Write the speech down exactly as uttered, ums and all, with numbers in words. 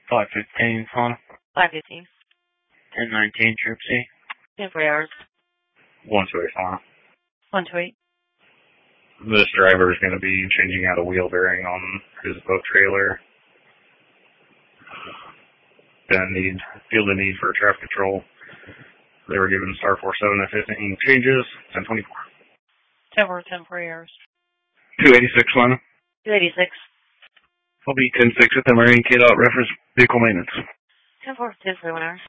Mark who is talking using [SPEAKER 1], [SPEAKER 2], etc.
[SPEAKER 1] five fifteen, Fauna.
[SPEAKER 2] five fifteen.
[SPEAKER 1] ten nineteen, Trip C.
[SPEAKER 2] ten forty hours.
[SPEAKER 1] one two eight, Fauna.
[SPEAKER 2] one two eight.
[SPEAKER 1] This driver is going to be changing out a wheel bearing on his boat trailer. Gonna need, feel the need for traffic control. They were given Star four seven at fifteen changes, ten twenty-four.
[SPEAKER 2] ten four, ten forty hours.
[SPEAKER 1] two eighty-six, Lana.
[SPEAKER 2] two eighty-six.
[SPEAKER 1] I'll be ten six at the Marine K-Dot reference vehicle maintenance.
[SPEAKER 2] ten four, ten forty-one hours.